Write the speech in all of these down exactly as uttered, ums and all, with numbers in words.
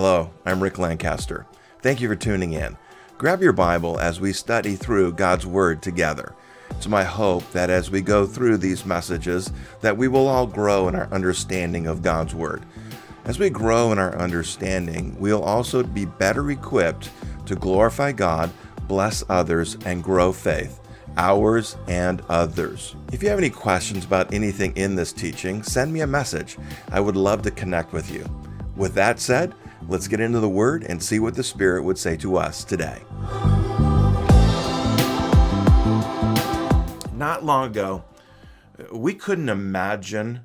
Hello, I'm Rick Lancaster. Thank you for tuning in. Grab your Bible as we study through God's Word together. It's my hope that as we go through these messages, that we will all grow in our understanding of God's Word. As we grow in our understanding, we'll also be better equipped to glorify God, bless others, and grow faith, ours and others. If you have any questions about anything in this teaching, send me a message. I would love to connect with you. With that said, let's get into the Word and see what the Spirit would say to us today. Not long ago, we couldn't imagine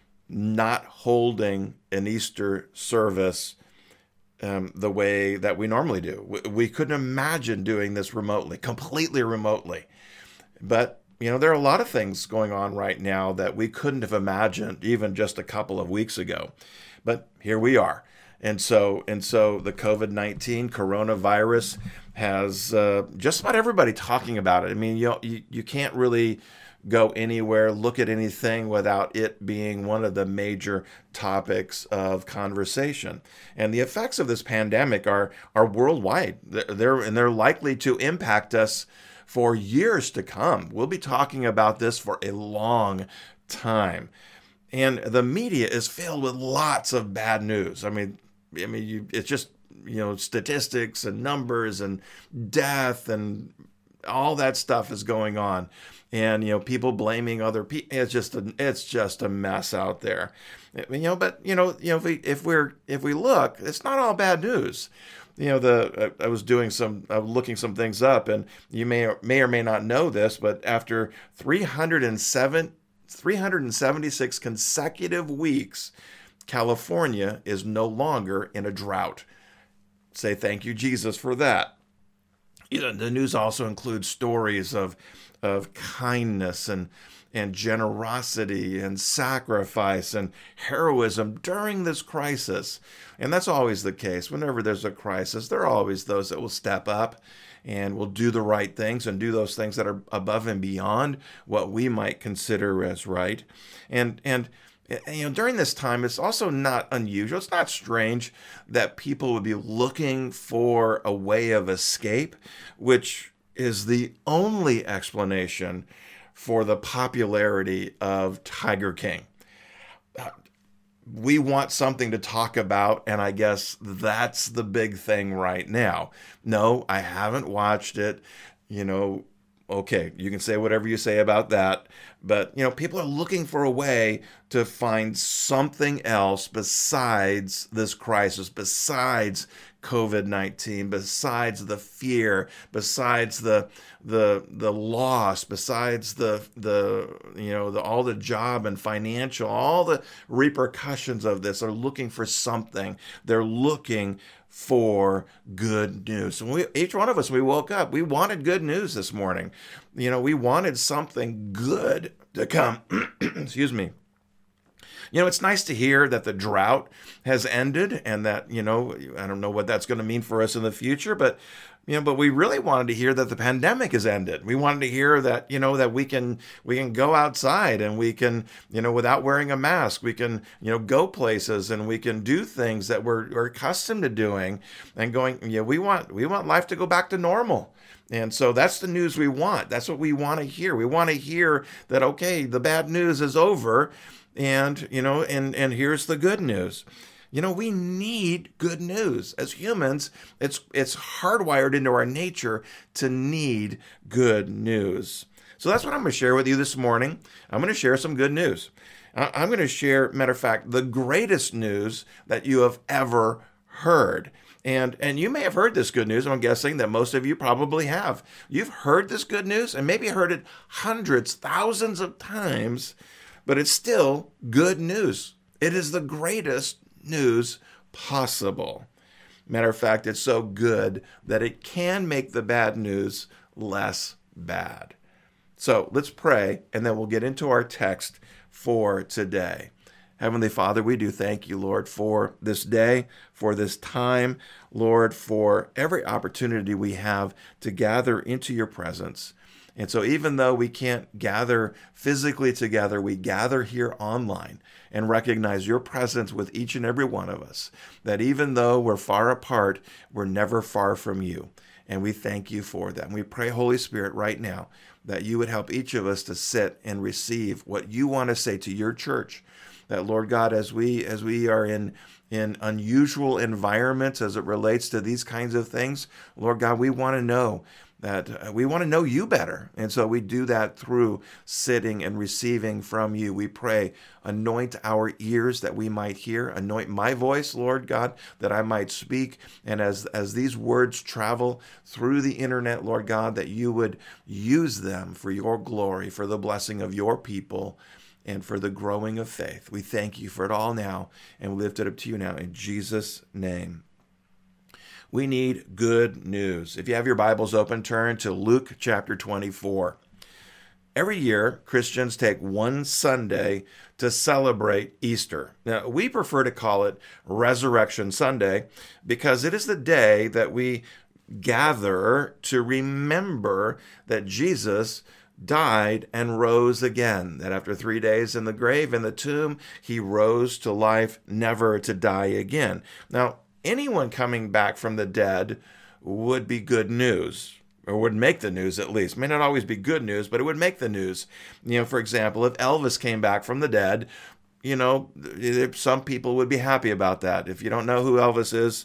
not holding an Easter service um, the way that we normally do. We, we couldn't imagine doing this remotely, completely remotely. But, you know, there are a lot of things going on right now that we couldn't have imagined even just a couple of weeks ago. But here we are. And so and so the covid nineteen coronavirus has uh, just about everybody talking about it. I mean, you, you you can't really go anywhere, look at anything without it being one of the major topics of conversation. And the effects of this pandemic are are worldwide. They're and they're likely to impact us for years to come. We'll be talking about this for a long time. And the media is filled with lots of bad news. I mean, I mean, you, it's just, you know, statistics and numbers and death and all that stuff is going on. And, you know, people blaming other people. It's just a, it's just a mess out there. You know, but, you know, you know, if we, if we're, if we look, it's not all bad news. You know, the I was doing some, I was looking some things up, and you may or may or may not know this, but after three hundred seven, three hundred seventy-six consecutive weeks, California is no longer in a drought. Say thank you, Jesus, for that. You know, the news also includes stories of of kindness and and generosity and sacrifice and heroism during this crisis. And that's always the case. Whenever there's a crisis, there are always those that will step up and will do the right things and do those things that are above and beyond what we might consider as right. And and you know, during this time, it's also not unusual. It's not strange that people would be looking for a way of escape, which is the only explanation for the popularity of Tiger King. We want something to talk about, and I guess that's the big thing right now. No, I haven't watched it. You know, okay, you can say whatever you say about that, but, you know, people are looking for a way to find something else besides this crisis, besides covid nineteen, besides the fear, besides the the the loss, besides the the you know the all the job and financial, all the repercussions of this. Are looking for something. They're looking for good news. And we, each one of us, we woke up, we wanted good news this morning. You know, we wanted something good to come. Excuse me. You know, it's nice to hear that the drought has ended and that, you know, I don't know what that's going to mean for us in the future, but, you know, but we really wanted to hear that the pandemic has ended. We wanted to hear that, you know, that we can, we can go outside and we can, you know, without wearing a mask, we can, you know, go places and we can do things that we're, we're accustomed to doing and going, you know, we want, we want life to go back to normal. And so that's the news we want. That's what we want to hear. We want to hear that, okay, the bad news is over. And, you know, and, and here's the good news. You know, we need good news. As humans, it's it's hardwired into our nature to need good news. So that's what I'm going to share with you this morning. I'm going to share some good news. I'm going to share, matter of fact, the greatest news that you have ever heard. And and you may have heard this good news. I'm guessing that most of you probably have. You've heard this good news and maybe heard it hundreds, thousands of times, but it's still good news. It is the greatest news possible. Matter of fact, it's so good that it can make the bad news less bad. So let's pray, and then we'll get into our text for today. Heavenly Father, we do thank you, Lord, for this day, for this time, Lord, for every opportunity we have to gather into your presence. And so even though we can't gather physically together, we gather here online and recognize your presence with each and every one of us, that even though we're far apart, we're never far from you. And we thank you for that. And we pray, Holy Spirit, right now, that you would help each of us to sit and receive what you want to say to your church. That, Lord God, as we as we are in in unusual environments as it relates to these kinds of things, Lord God, we want to know that uh, we want to know you better. And so we do that through sitting and receiving from you. We pray, anoint our ears that we might hear, anoint my voice, Lord God, that I might speak. And as, as these words travel through the internet, Lord God, that you would use them for your glory, for the blessing of your people, and for the growing of faith. We thank you for it all now, and we lift it up to you now in Jesus' name. We need good news. If you have your Bibles open, turn to Luke chapter twenty-four. Every year, Christians take one Sunday to celebrate Easter. Now, we prefer to call it Resurrection Sunday because it is the day that we gather to remember that Jesus died and rose again, that after three days in the grave, in the tomb, he rose to life, never to die again. Now, anyone coming back from the dead would be good news, or would make the news at least. It may not always be good news, but it would make the news. You know, for example, if Elvis came back from the dead, you know, some people would be happy about that. If you don't know who Elvis is,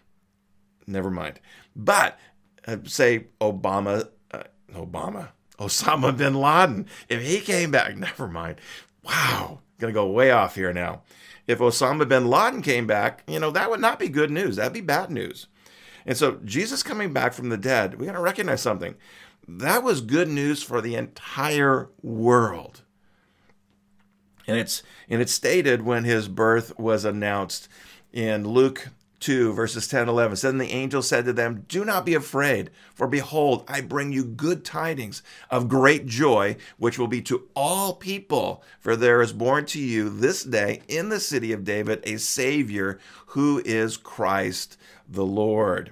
never mind. But uh, say Obama, uh, Obama, Osama bin Laden, if he came back, never mind. Wow, gonna go way off here now. If Osama bin Laden came back, you know, that would not be good news. That'd be bad news. And so Jesus coming back from the dead, we got to recognize something. That was good news for the entire world. And it's and it's stated when his birth was announced in Luke two, verses ten and eleven. Then the angel said to them, "Do not be afraid, for behold, I bring you good tidings of great joy, which will be to all people. For there is born to you this day in the city of David a Savior, who is Christ the Lord."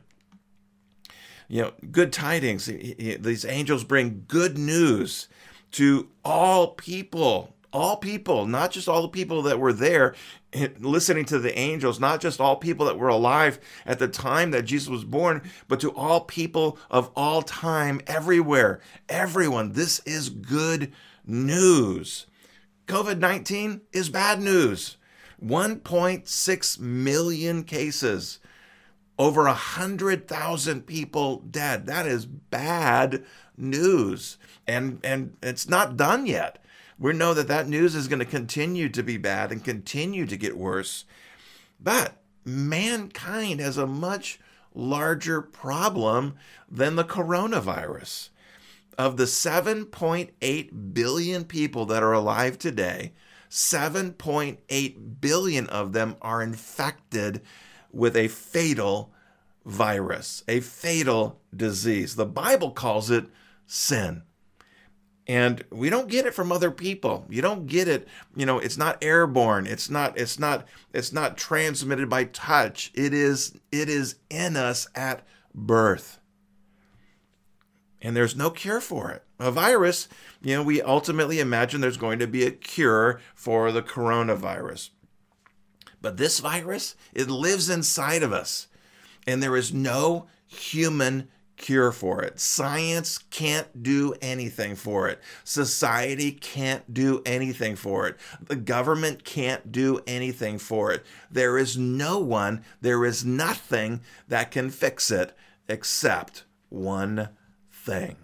You know, good tidings. These angels bring good news to all people. All people, not just all the people that were there listening to the angels, not just all people that were alive at the time that Jesus was born, but to all people of all time, everywhere, everyone. This is good news. covid nineteen is bad news. one point six million cases, over one hundred thousand people dead. That is bad news. And, and it's not done yet. We know that that news is going to continue to be bad and continue to get worse. But mankind has a much larger problem than the coronavirus. Of the seven point eight billion people that are alive today, seven point eight billion of them are infected with a fatal virus, a fatal disease. The Bible calls it sin. And we don't get it from other people. You don't get it, you know, it's not airborne. It's not, it's not, it's not transmitted by touch. It is, it is in us at birth. And there's no cure for it. A virus, you know, we ultimately imagine there's going to be a cure for the coronavirus. But this virus, it lives inside of us. And there is no human cure for it. Science can't do anything for it. Society can't do anything for it. The government can't do anything for it. There is no one, there is nothing that can fix it except one thing.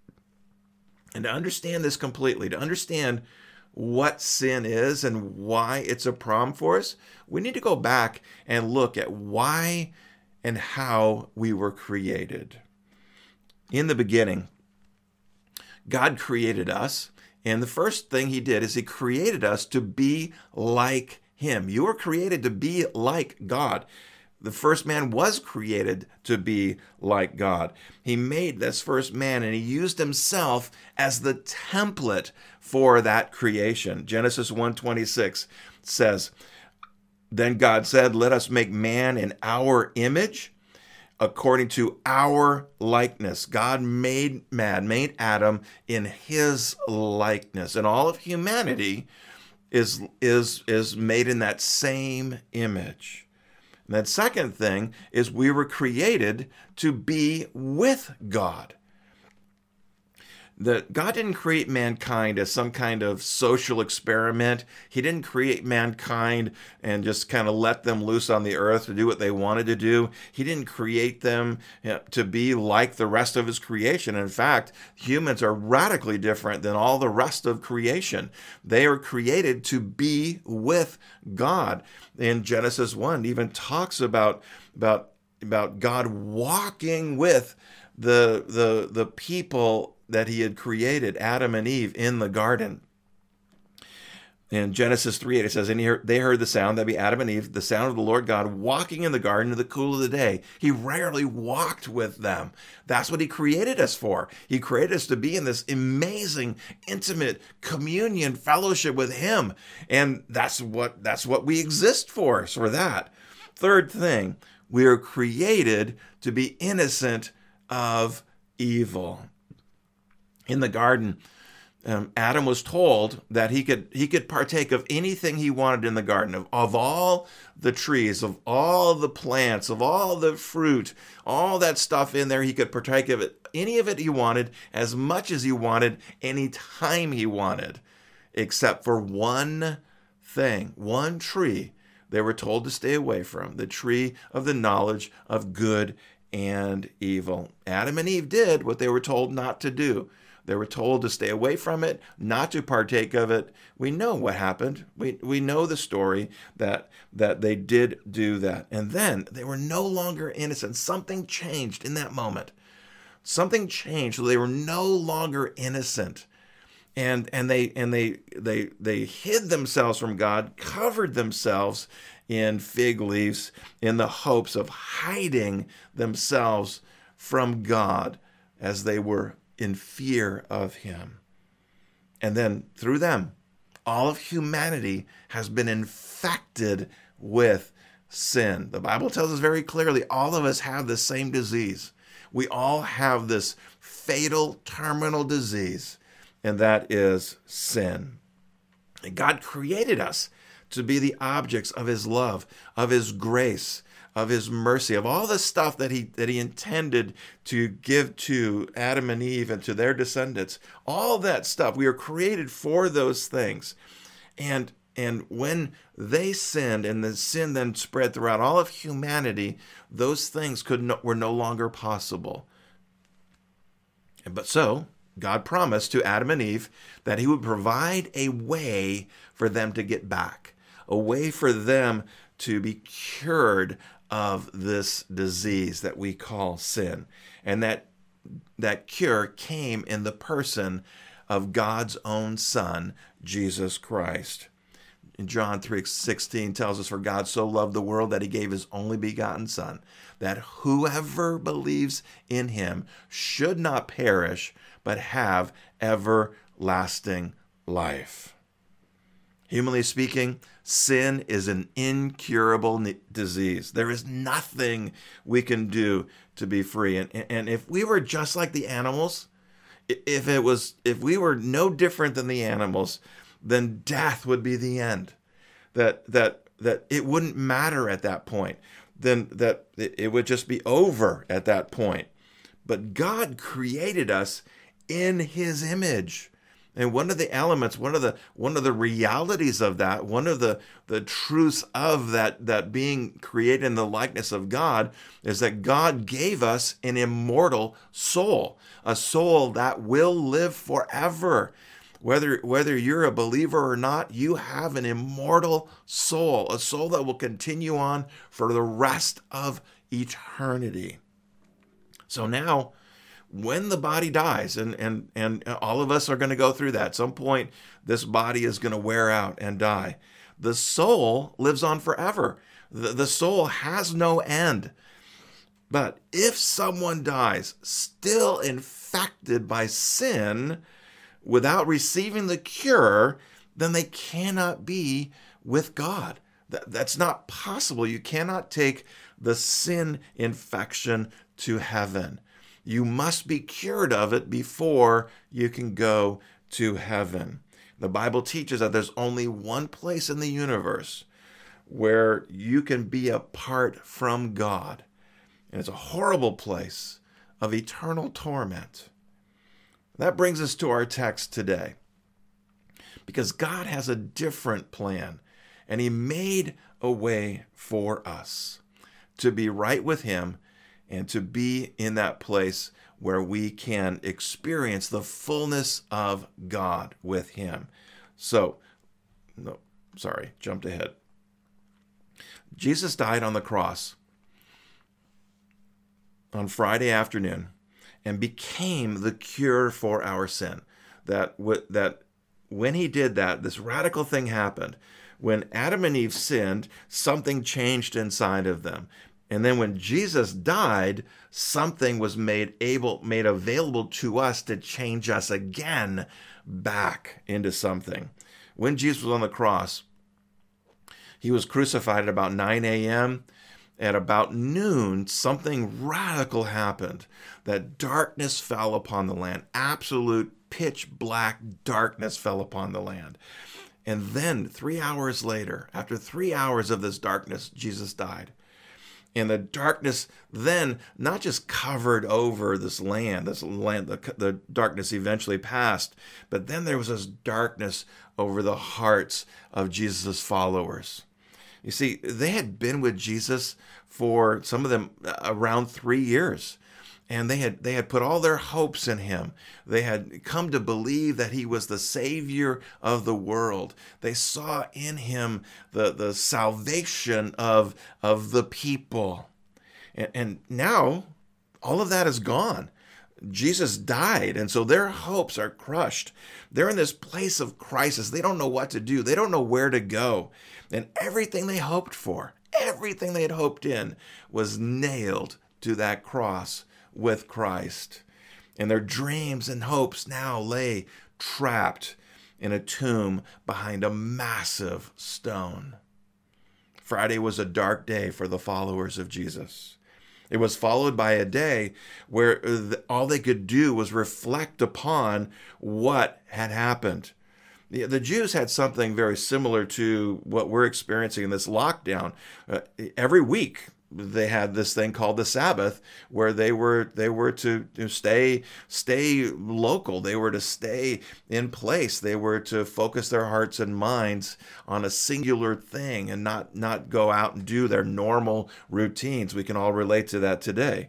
And to understand this completely, to understand what sin is and why it's a problem for us, we need to go back and look at why and how we were created. In the beginning, God created us, and the first thing he did is he created us to be like him. You were created to be like God. The first man was created to be like God. He made this first man, and he used himself as the template for that creation. Genesis one twenty-six says, "Then God said, let us make man in our image, according to our likeness. God made man, made Adam in his likeness. And all of humanity is, is, is made in that same image. And that second thing is we were created to be with God. That God didn't create mankind as some kind of social experiment. He didn't create mankind and just kind of let them loose on the earth to do what they wanted to do. He didn't create them to be like the rest of his creation. In fact, humans are radically different than all the rest of creation. They are created to be with God. In Genesis one, it even talks about, about, about God walking with the, the, the people that he had created, Adam and Eve, in the garden. In Genesis three eight, it says, and he heard, they heard the sound, that'd be Adam and Eve, the sound of the Lord God walking in the garden in the cool of the day. He rarely walked with them. That's what he created us for. He created us to be in this amazing, intimate communion fellowship with him. And that's what, that's what we exist for, is for that. Third thing, we are created to be innocent of evil. In the garden, um, Adam was told that he could he could partake of anything he wanted in the garden, of, of all the trees, of all the plants, of all the fruit, all that stuff in there. He could partake of it, any of it he wanted, as much as he wanted, any time he wanted, except for one thing, one tree they were told to stay away from, the tree of the knowledge of good and evil. Adam and Eve did what they were told not to do. They were told to stay away from it, not to partake of it. We know what happened. We we know the story that that they did do that. And then they were no longer innocent. Something changed in that moment. Something changed. So they were no longer innocent. And and they and they they they hid themselves from God, covered themselves in fig leaves in the hopes of hiding themselves from God as they were in fear of him. And then through them, all of humanity has been infected with sin. The Bible tells us very clearly, all of us have the same disease. We all have this fatal terminal disease, and that is sin. And God created us to be the objects of his love, of his grace, of his mercy, of all the stuff that he that he intended to give to Adam and Eve and to their descendants. All that stuff, we are created for those things. And and when they sinned and the sin then spread throughout all of humanity, those things could no, were no longer possible. But so God promised to Adam and Eve that he would provide a way for them to get back, a way for them to be cured of this disease that we call sin. And that that cure came in the person of God's own Son, Jesus Christ. In John three sixteen tells us, for God so loved the world that he gave his only begotten Son, that whoever believes in him should not perish, but have everlasting life. Humanly speaking, sin is an incurable disease. There is nothing we can do to be free. And, and if we were just like the animals, if it was, if we were no different than the animals, then death would be the end. That that that it wouldn't matter at that point. Then that it would just be over at that point. But God created us in his image. And one of the elements, one of the one of the realities of that, one of the, the truths of that, that being created in the likeness of God is that God gave us an immortal soul, a soul that will live forever. Whether, whether you're a believer or not, you have an immortal soul, a soul that will continue on for the rest of eternity. So now, when the body dies, and, and, and all of us are going to go through that. At some point, this body is going to wear out and die. The soul lives on forever. The, the soul has no end. But if someone dies still infected by sin without receiving the cure, then they cannot be with God. That, that's not possible. You cannot take the sin infection to heaven. You must be cured of it before you can go to heaven. The Bible teaches that there's only one place in the universe where you can be apart from God. And it's a horrible place of eternal torment. That brings us to our text today. Because God has a different plan, and He made a way for us to be right with Him and to be in that place where we can experience the fullness of God with Him. So, no, sorry, jumped ahead. Jesus died on the cross on Friday afternoon and became the cure for our sin. That w- that when He did that, this radical thing happened. When Adam and Eve sinned, something changed inside of them. And then when Jesus died, something was made able, made available to us to change us again back into something. When Jesus was on the cross, He was crucified at about nine a.m. At about noon, something radical happened. That darkness fell upon the land. Absolute pitch black darkness fell upon the land. And then three hours later, after three hours of this darkness, Jesus died. And the darkness then not just covered over this land, this land, the, the darkness eventually passed, but then there was this darkness over the hearts of Jesus' followers. You see, they had been with Jesus for some of them around three years. And they had they had put all their hopes in Him. They had come to believe that He was the Savior of the world. They saw in Him the, the salvation of, of the people. And, and now all of that is gone. Jesus died, and so their hopes are crushed. They're in this place of crisis. They don't know what to do. They don't know where to go. And everything they hoped for, everything they had hoped in, was nailed to that cross with Christ. And their dreams and hopes now lay trapped in a tomb behind a massive stone. Friday was a dark day for the followers of Jesus. It was followed by a day where all they could do was reflect upon what had happened. The Jews had something very similar to what we're experiencing in this lockdown. Uh, every week, they had this thing called the Sabbath, where they were they were to, to stay stay local. They were to stay in place. They were to focus their hearts and minds on a singular thing and not not go out and do their normal routines. We can all relate to that today.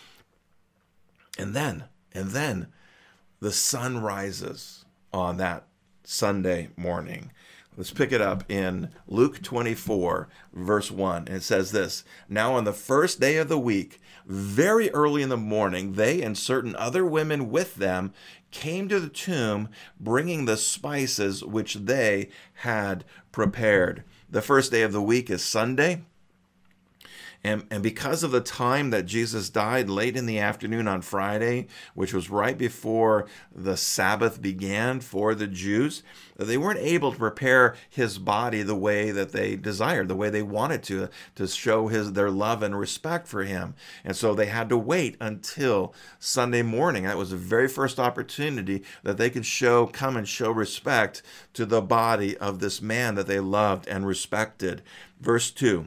And then and then the sun rises on that Sunday morning. Let's pick it up in Luke twenty-four, verse one. It says this: Now on the first day of the week, very early in the morning, they and certain other women with them came to the tomb, bringing the spices which they had prepared. The first day of the week is Sunday. And, and because of the time that Jesus died late in the afternoon on Friday, which was right before the Sabbath began for the Jews, they weren't able to prepare His body the way that they desired, the way they wanted to, to show his their love and respect for Him. And so they had to wait until Sunday morning. That was the very first opportunity that they could show, come and show respect to the body of this man that they loved and respected. Verse two.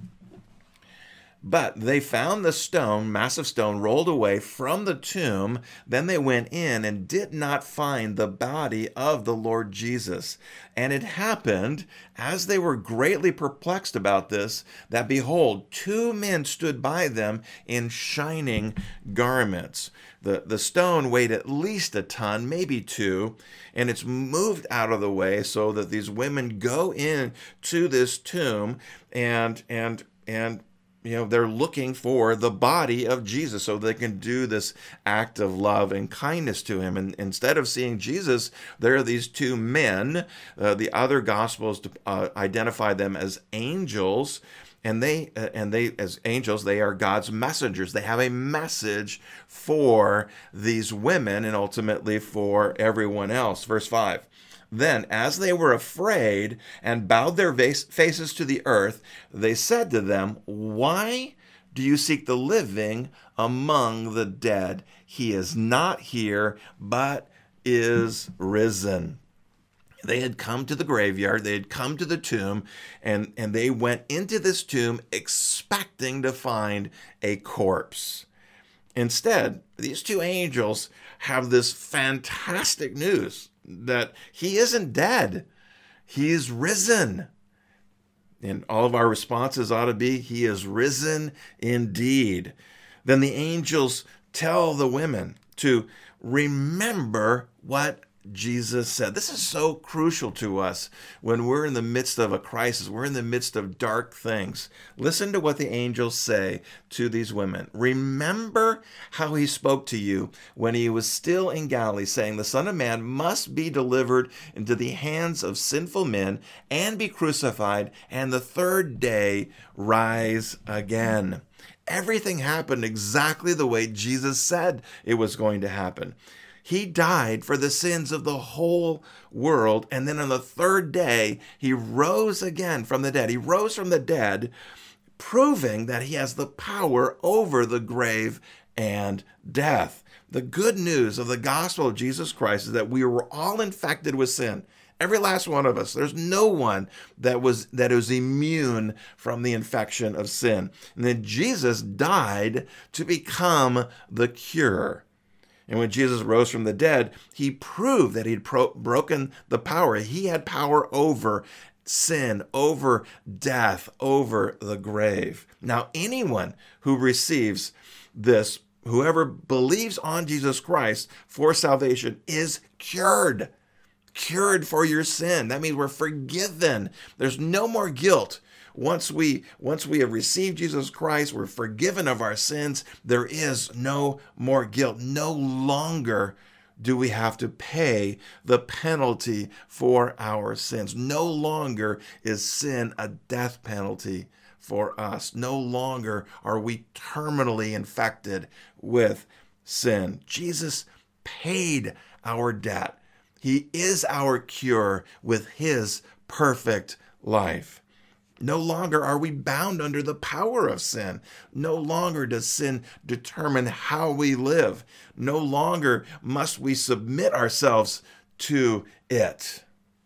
But they found the stone, massive stone, rolled away from the tomb. Then they went in and did not find the body of the Lord Jesus. And it happened, as they were greatly perplexed about this, that behold, two men stood by them in shining garments. The, the stone weighed at least a ton, maybe two, and it's moved out of the way so that these women go in to this tomb and and and you know, they're looking for the body of Jesus so they can do this act of love and kindness to Him. And instead of seeing Jesus, there are these two men. Uh, the other Gospels uh, identify them as angels. And they, uh, and they, as angels, they are God's messengers. They have a message for these women and ultimately for everyone else. Verse five. Then, as they were afraid and bowed their faces to the earth, they said to them, "Why do you seek the living among the dead? He is not here, but is risen." They had come to the graveyard, they had come to the tomb, and, and they went into this tomb expecting to find a corpse. Instead, these two angels have this fantastic news that he isn't dead, he is risen. And all of our responses ought to be, he is risen indeed. Then the angels tell the women to remember what Jesus said. This is so crucial to us when we're in the midst of a crisis. We're in the midst of dark things. Listen to what the angels say to these women. Remember how he spoke to you when he was still in Galilee, saying, "The Son of Man must be delivered into the hands of sinful men and be crucified, and the third day rise again." Everything happened exactly the way Jesus said it was going to happen. He died for the sins of the whole world, and then on the third day, he rose again from the dead. He rose from the dead, proving that he has the power over the grave and death. The good news of the gospel of Jesus Christ is that we were all infected with sin. Every last one of us. There's no one that was that is immune from the infection of sin. And then Jesus died to become the cure. And when Jesus rose from the dead, he proved that he'd pro- broken the power. He had power over sin, over death, over the grave. Now, anyone who receives this, whoever believes on Jesus Christ for salvation, is cured. Cured for your sin. That means we're forgiven. There's no more guilt. Once we once we have received Jesus Christ, we're forgiven of our sins. There is no more guilt. No longer do we have to pay the penalty for our sins. No longer is sin a death penalty for us. No longer are we terminally infected with sin. Jesus paid our debt. He is our cure with his perfect life. No longer are we bound under the power of sin. No longer does sin determine how we live. No longer must we submit ourselves to it.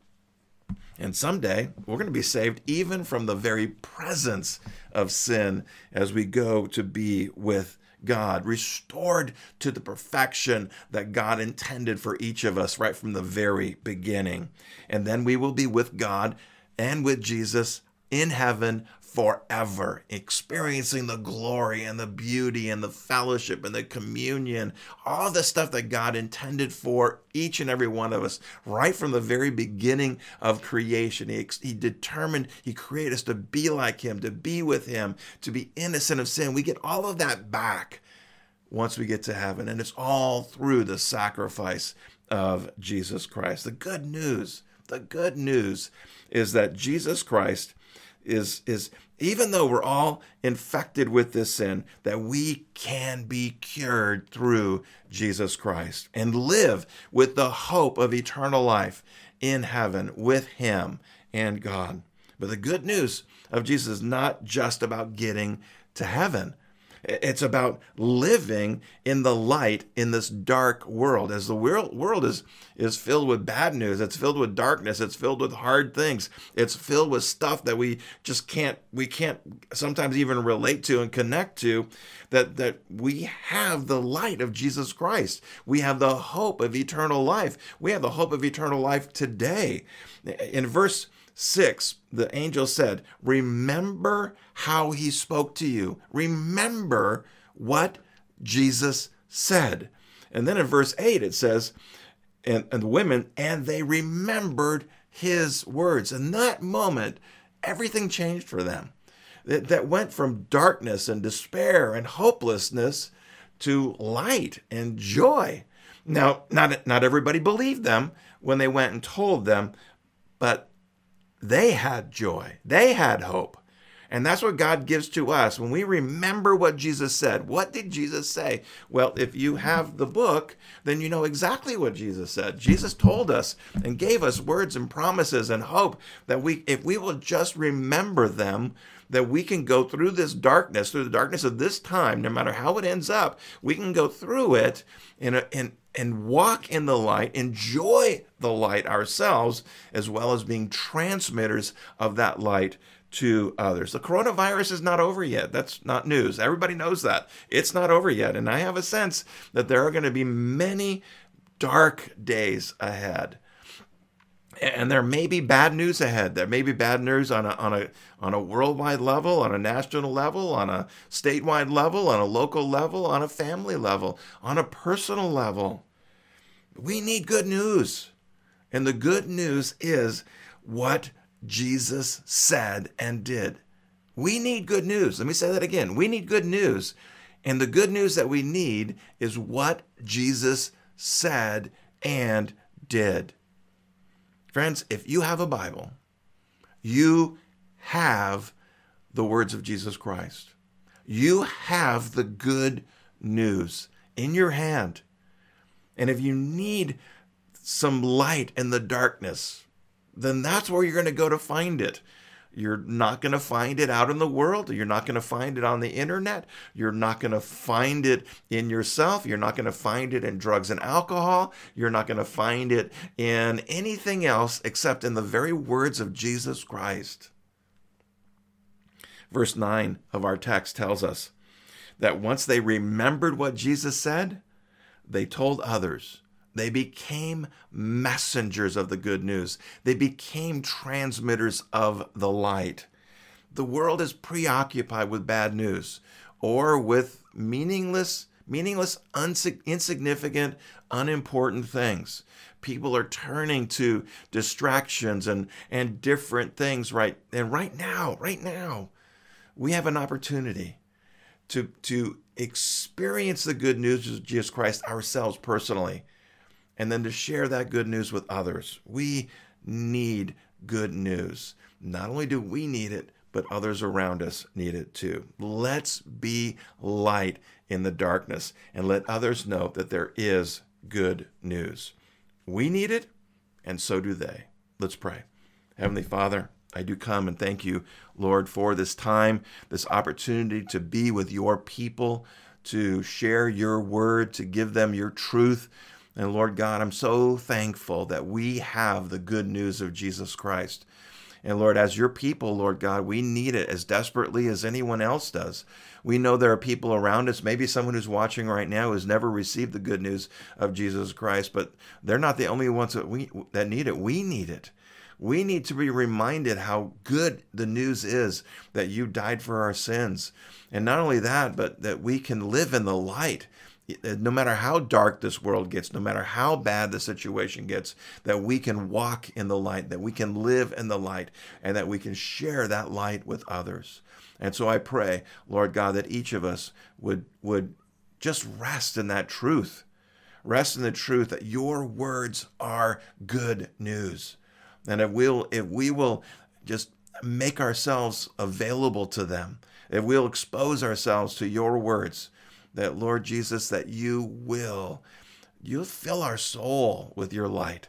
And someday we're going to be saved even from the very presence of sin as we go to be with God, restored to the perfection that God intended for each of us right from the very beginning. And then we will be with God and with Jesus in heaven forever, experiencing the glory and the beauty and the fellowship and the communion, all the stuff that God intended for each and every one of us right from the very beginning of creation. He, he determined, he created us to be like him, to be with him, to be innocent of sin. We get all of that back once we get to heaven, and it's all through the sacrifice of Jesus Christ. The good news, the good news is that Jesus Christ is, is even though we're all infected with this sin, that we can be cured through Jesus Christ and live with the hope of eternal life in heaven with him and God. But the good news of Jesus is not just about getting to heaven. It's about living in the light in this dark world. As the world, world is, is filled with bad news, it's filled with darkness, it's filled with hard things, it's filled with stuff that we just can't, we can't sometimes even relate to and connect to, that, that we have the light of Jesus Christ. We have the hope of eternal life. We have the hope of eternal life today. In verse six, the angel said, remember how he spoke to you. Remember what Jesus said. And then in verse eight, it says, and, and the women, and they remembered his words. In that moment, everything changed for them. That, that went from darkness and despair and hopelessness to light and joy. Now, not, not everybody believed them when they went and told them, but they had joy. They had hope. And that's what God gives to us when we remember what Jesus said. What did Jesus say? Well, if you have the book, then you know exactly what Jesus said. Jesus told us and gave us words and promises and hope that we, if we will just remember them, that we can go through this darkness, through the darkness of this time, no matter how it ends up, we can go through it in a, in, and walk in the light, enjoy the light ourselves, as well as being transmitters of that light to others. The coronavirus is not over yet. That's not news. Everybody knows that. It's not over yet. And I have a sense that there are going to be many dark days ahead. And there may be bad news ahead. There may be bad news on a on a on a worldwide level, on a national level, on a statewide level, on a local level, on a family level, on a personal level. We need good news. And the good news is what Jesus said and did. We need good news. Let me say that again. We need good news. And the good news that we need is what Jesus said and did. Friends, if you have a Bible, you have the words of Jesus Christ. You have the good news in your hand. And if you need some light in the darkness, then that's where you're going to go to find it. You're not going to find it out in the world. You're not going to find it on the internet. You're not going to find it in yourself. You're not going to find it in drugs and alcohol. You're not going to find it in anything else except in the very words of Jesus Christ. Verse nine of our text tells us that once they remembered what Jesus said, they told others. They became messengers of the good news. They became transmitters of the light. The world is preoccupied with bad news or with meaningless, meaningless, unsig- insignificant, unimportant things. People are turning to distractions and, and different things right and right now, right now, we have an opportunity to, to experience the good news of Jesus Christ ourselves personally, and then to share that good news with others. We need good news. Not only do we need it, but others around us need it too. Let's be light in the darkness and let others know that there is good news. We need it, and so do they. Let's pray. Heavenly Father, I do come and thank you, Lord, for this time, this opportunity to be with your people, to share your word, to give them your truth. And Lord God, I'm so thankful that we have the good news of Jesus Christ. And Lord, as your people, Lord God, we need it as desperately as anyone else does. We know there are people around us, maybe someone who's watching right now who's never received the good news of Jesus Christ, but they're not the only ones that we that need it. We need it. We need to be reminded how good the news is that you died for our sins. And not only that, but that we can live in the light. No matter how dark this world gets, no matter how bad the situation gets, that we can walk in the light, that we can live in the light, and that we can share that light with others. And so I pray, Lord God, that each of us would, would just rest in that truth. Rest in the truth that your words are good news. And if we'll, if we will just make ourselves available to them, if we'll expose ourselves to your words, that, Lord Jesus, that you will, you'll fill our soul with your light.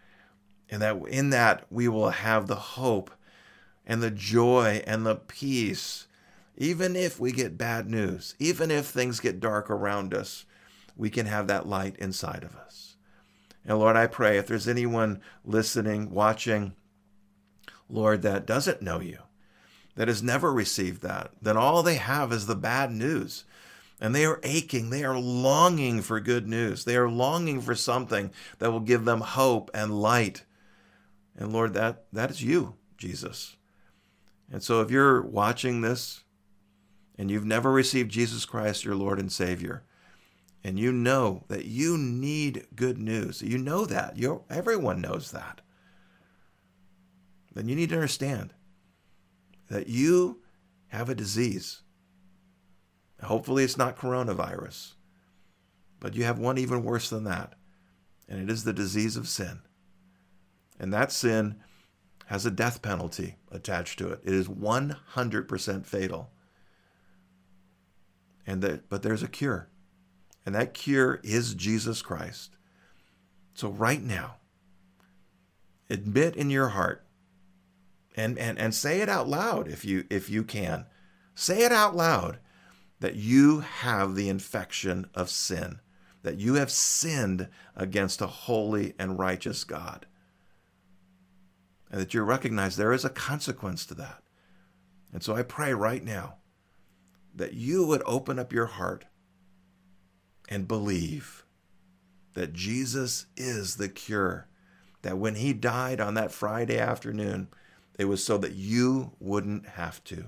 And that in that we will have the hope and the joy and the peace. Even if we get bad news, even if things get dark around us, we can have that light inside of us. And Lord, I pray if there's anyone listening, watching, Lord, that doesn't know you, that has never received that, then all they have is the bad news. And they are aching. They are longing for good news. They are longing for something that will give them hope and light. And Lord, that, that is you, Jesus. And so if you're watching this and you've never received Jesus Christ, your Lord and Savior, and you know that you need good news, you know that, You're, everyone knows that, then you need to understand that you have a disease. Hopefully it's not coronavirus, but you have one even worse than that, and it is the disease of sin. And that sin has a death penalty attached to it. It is one hundred percent fatal. And that, but there's a cure. And that cure is Jesus Christ. So right now, admit in your heart, and, and, and say it out loud if you if you can. Say it out loud that you have the infection of sin, that you have sinned against a holy and righteous God, and that you recognize there is a consequence to that. And so I pray right now that you would open up your heart and believe that Jesus is the cure, that when he died on that Friday afternoon, it was so that you wouldn't have to.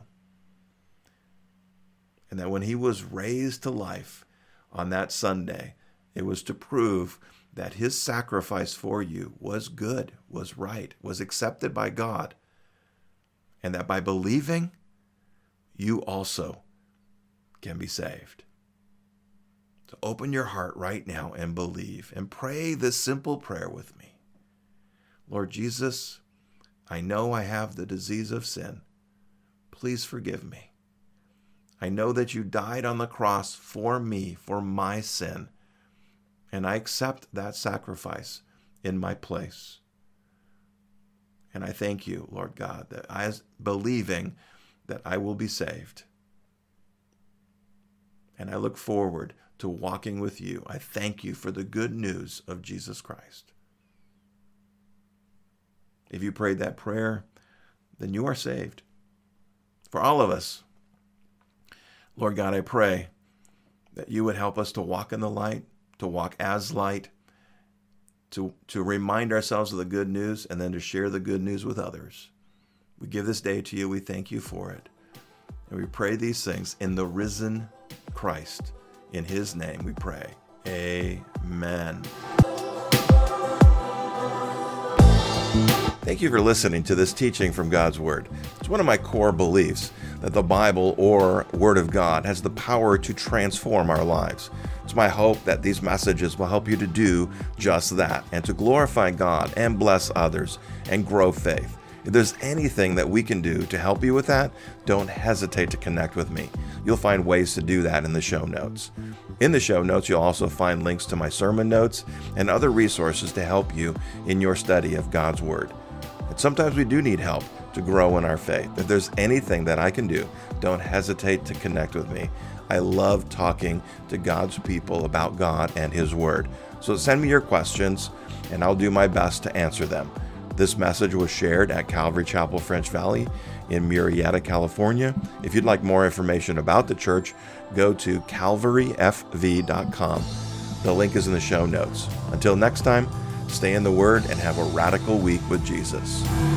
And that when he was raised to life on that Sunday, it was to prove that his sacrifice for you was good, was right, was accepted by God, and that by believing, you also can be saved. So open your heart right now and believe, and pray this simple prayer with me. Lord Jesus, I know I have the disease of sin. Please forgive me. I know that you died on the cross for me, for my sin, and I accept that sacrifice in my place. And I thank you, Lord God, that I am believing that I will be saved. And I look forward to walking with you. I thank you for the good news of Jesus Christ. If you prayed that prayer, then you are saved. For all of us, Lord God, I pray that you would help us to walk in the light, to walk as light, to, to remind ourselves of the good news, and then to share the good news with others. We give this day to you. We thank you for it. And we pray these things in the risen Christ. In his name we pray. Amen. Thank you for listening to this teaching from God's Word. It's one of my core beliefs that the Bible, or Word of God, has the power to transform our lives. It's my hope that these messages will help you to do just that, and to glorify God and bless others and grow faith. If there's anything that we can do to help you with that, don't hesitate to connect with me. You'll find ways to do that in the show notes. In the show notes, you'll also find links to my sermon notes and other resources to help you in your study of God's Word. And sometimes we do need help to grow in our faith. If there's anything that I can do, don't hesitate to connect with me. I love talking to God's people about God and his Word. So send me your questions, and I'll do my best to answer them. This message was shared at Calvary Chapel French Valley in Murrieta, California. If you'd like more information about the church, go to calvary f v dot com. The link is in the show notes. Until next time, stay in the Word and have a radical week with Jesus.